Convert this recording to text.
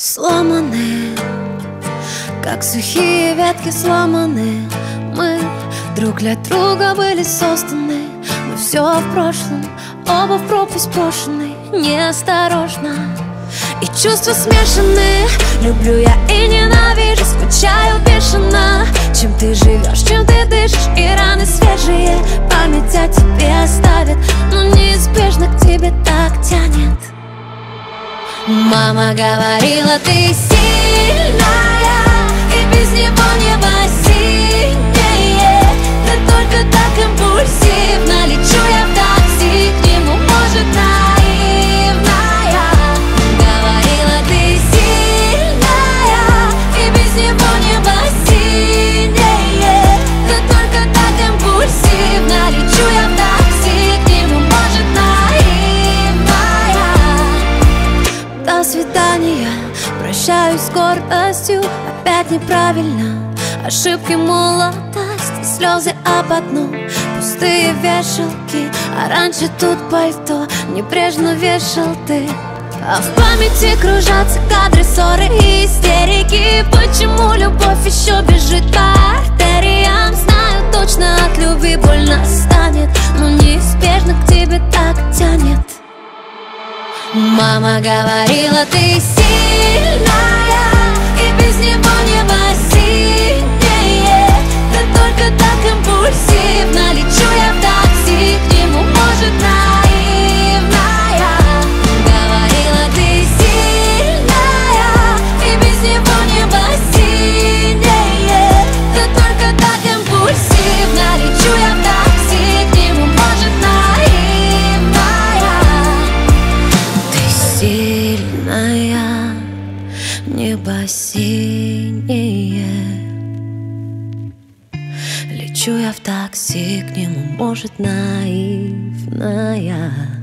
Сломаны, как сухие ветки сломаны. Мы друг для друга были созданы, но все в прошлом, оба в пропасть брошены. Неосторожно, и чувства смешаны. Люблю я и ненавижу, скучаю бешено. Чем ты живешь, чем ты дышишь, и раны свежие память о тебе оставит, но неизбежно к тебе так тянет. Мама говорила, ты сильная, и без него небо синее. Да только так импульсивно лечу я в такси к нему, может, наивная. Говорила, ты сильная, и без него небо синее. Да только так импульсивно лечу я в такси к нему, может, наивная. До свидания, прощаюсь с гордостью. Опять неправильно, ошибки молодости, слезы об одном, пустые вешалки. А раньше тут пальто небрежно вешал ты. А в памяти кружатся кадры, ссоры и истерики. Почему любовь еще бежит по артериям? Знаю точно, от любви больно станет, но неизбежно к тебе так тянет. Мама говорила, ты сильная, и без него небо синее. Да только так импульсивно лечу я в такси к нему, может, наивная. Говорила, ты сильная, и без него небо синее. Да только так импульсивно лечу я в такси к нему, может, наивная. Сильная, небо синее. Лечу я в такси к нему, может, наивная.